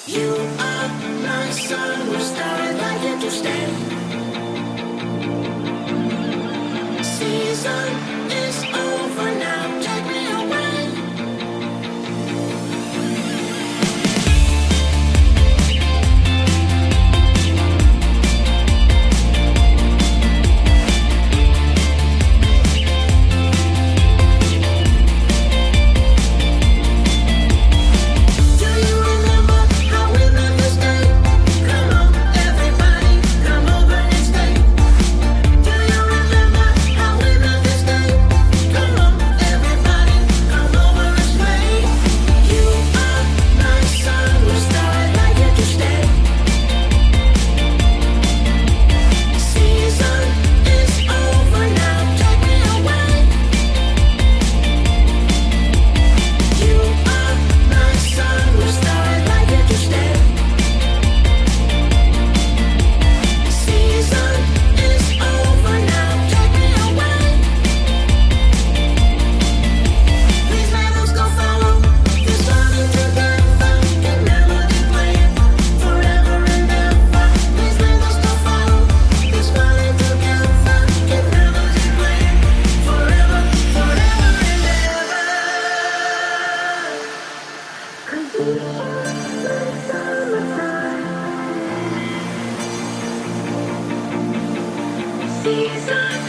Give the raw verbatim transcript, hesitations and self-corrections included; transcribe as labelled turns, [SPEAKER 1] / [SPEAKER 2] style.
[SPEAKER 1] You are my sun, star, like you to stay. Season is over now, take me away. Do you remember how we met this day? Come on, everybody, come over and stay. Do you remember how we met this day? Come on, everybody, come over and stay. You are my sun, star, like you to stay. Season is over now, take me away. You are my sun, star, like you to stay. Season is over now, take me away. Please let us go follow this running together, get melody playing forever and ever. Please let us go follow this running together, get melody playing forever, forever and ever. 'Cause you are my summertime. Season